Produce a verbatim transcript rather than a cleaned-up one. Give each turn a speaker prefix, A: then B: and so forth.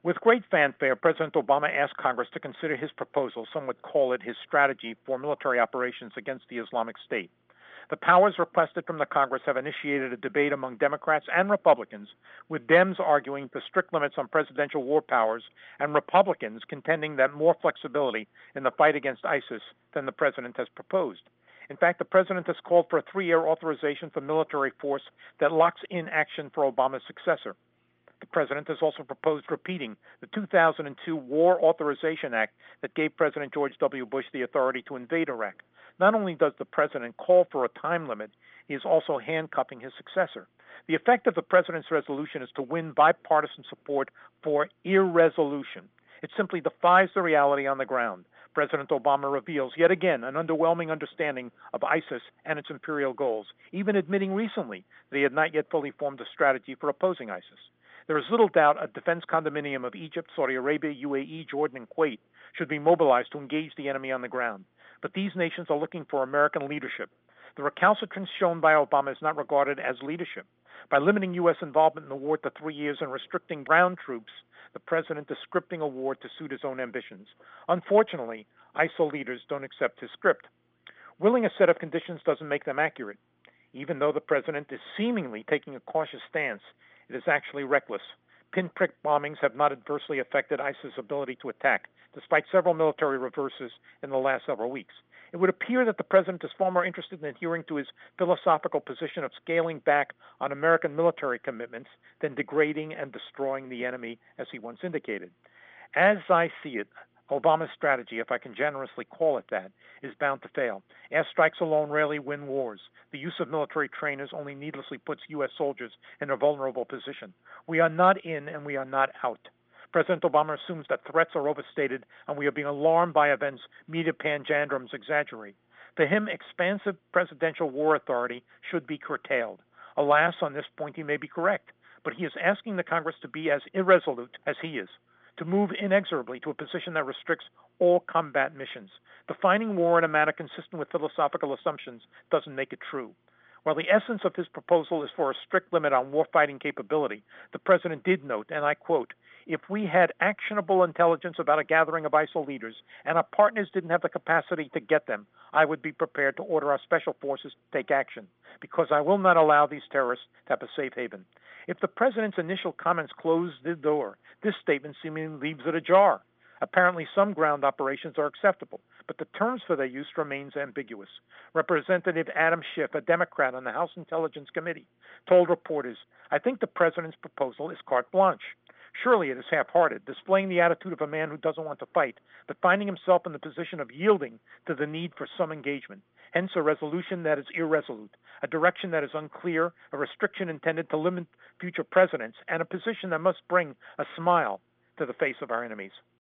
A: With great fanfare, President Obama asked Congress to consider his proposal, some would call it his strategy for military operations against the Islamic State. The powers requested from the Congress have initiated a debate among Democrats and Republicans, with Dems arguing for strict limits on presidential war powers and Republicans contending that more flexibility in the fight against ISIS than the president has proposed. In fact, the president has called for a three-year authorization for military force that locks in action for Obama's successor. The president has also proposed repeating the two thousand two War Authorization Act that gave President George W. Bush the authority to invade Iraq. Not only does the president call for a time limit, he is also handcuffing his successor. The effect of the president's resolution is to win bipartisan support for irresolution. It simply defies the reality on the ground. President Obama reveals yet again an underwhelming understanding of ISIS and its imperial goals, even admitting recently that he had not yet fully formed a strategy for opposing ISIS. There is little doubt a defense condominium of Egypt, Saudi Arabia, U A E, Jordan, and Kuwait should be mobilized to engage the enemy on the ground. But these nations are looking for American leadership. The recalcitrance shown by Obama is not regarded as leadership. By limiting U S involvement in the war to three years and restricting ground troops, the president is scripting a war to suit his own ambitions. Unfortunately, I S I L leaders don't accept his script. Willing a set of conditions doesn't make them accurate. Even though the president is seemingly taking a cautious stance, it is actually reckless. Pinprick bombings have not adversely affected ISIS' ability to attack, despite several military reverses in the last several weeks. It would appear that the president is far more interested in adhering to his philosophical position of scaling back on American military commitments than degrading and destroying the enemy, as he once indicated. As I see it, Obama's strategy, if I can generously call it that, is bound to fail. Airstrikes alone rarely win wars. The use of military trainers only needlessly puts U S soldiers in a vulnerable position. We are not in and we are not out. President Obama assumes that threats are overstated and we are being alarmed by events media panjandrums exaggerate. For him, expansive presidential war authority should be curtailed. Alas, on this point he may be correct, but he is asking the Congress to be as irresolute as he is, to move inexorably to a position that restricts all combat missions. Defining war in a manner consistent with philosophical assumptions doesn't make it true. While the essence of his proposal is for a strict limit on warfighting capability, the president did note, and I quote, "If we had actionable intelligence about a gathering of I S I L leaders and our partners didn't have the capacity to get them, I would be prepared to order our special forces to take action, because I will not allow these terrorists to have a safe haven." If the president's initial comments close the door, this statement seemingly leaves it ajar. Apparently, some ground operations are acceptable, but the terms for their use remains ambiguous. Representative Adam Schiff, a Democrat on the House Intelligence Committee, told reporters, "I think the president's proposal is carte blanche. Surely it is half-hearted, displaying the attitude of a man who doesn't want to fight, but finding himself in the position of yielding to the need for some engagement. Hence a resolution that is irresolute, a direction that is unclear, a restriction intended to limit future presidents, and a position that must bring a smile to the face of our enemies."